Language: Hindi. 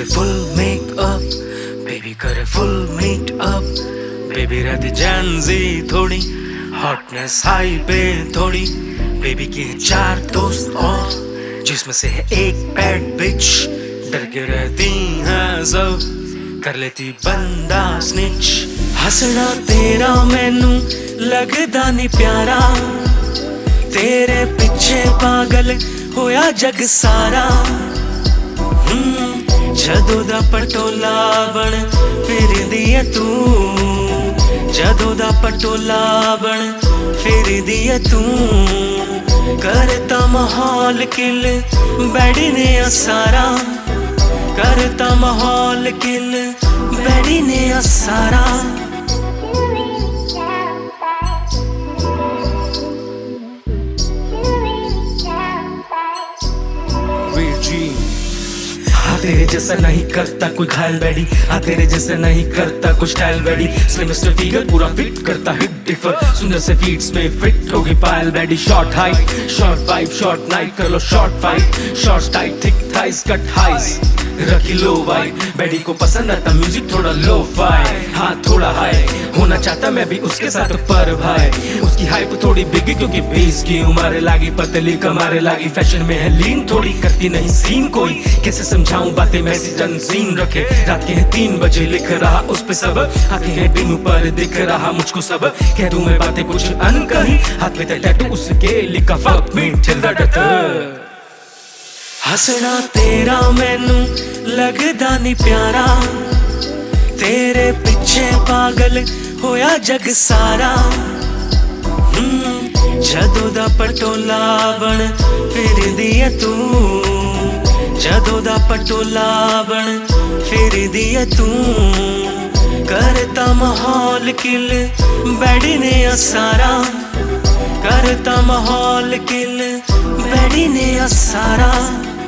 करे फुल मेकअप, बेबी करे फुल मीटअप। बेबी रहती जैनजी थोड़ी, हॉटनेस हाई पे थोड़ी। बेबी की है 4 दोस्त और जिसमें से है एक बैड बिच। डर के रहती हैं सब, कर लेती बंदा स्निच। हंसना तेरा मैनू लगदा नहीं प्यारा, तेरे पीछे पागल होया जग सारा। जदों दा पटोला बन फिरदी है तू, जदों दा पटोला बन फिरदी है तू। करता माहौल किल बैडी ने सारा, करता माहौल किल बैडी ने सारा। तेरे जैसा नहीं करता कोई घायल बैडी, तेरे जैसा नहीं करता कुछ स्टाइल बैडी। स्लिमिस्ट फिगर पूरा फिट करता हिट डिफर, सुंदर से फीट्स में फिट होगी Payal baddie. Short height, short vibe, short night, कर लो short fight. Short tight, thick thighs, cut highs, रखी लो वाइब। बैडी को पसंद आता म्यूजिक थोड़ा लो फाई, हाँ थोड़ा हाई। होना चाहता मैं भी उसके साथ पर भाई, उसकी हाइप थोड़ी बिगी क्योंकि 20 की उम्र लागी। पतली कमारे लागी, फैशन में है लीन थोड़ी, करती नहीं सीन कोई। कैसे समझाऊं बातें मैसेज अनसीन रखे। रात के हैं 3 बजे लिख रहा उस पे सब, आंखें हैं डिम पर दिख रहा मुझको सब। कह दूं मैं बातें कुछ अनकही, हाथ में टैटू उसके लिखा fuck me till the death. हंसना तेरा मैनू लगदा नहीं प्यारा, तेरे पीछे पागल होया जग सारा। जदों दा पटोला बन फिरदी है तू, जदों दा पटोला बन फिरदी है तू। करता माहौल किल बैडी ने सारा, करता माहौल किल बैडी ने सारा।